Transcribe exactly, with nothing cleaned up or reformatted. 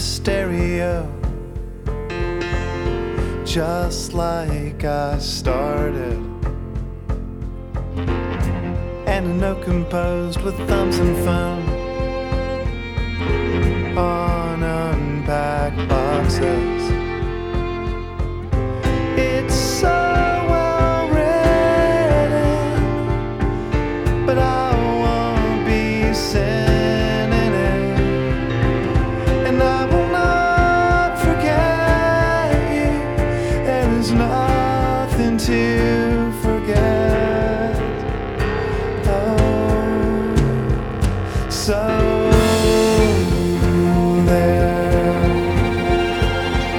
stereo, just like I started, and a note composed with thumbs and phone on unpacked boxes. It's so well written, but I won't be sending it, and I will not forget you. There is nothing to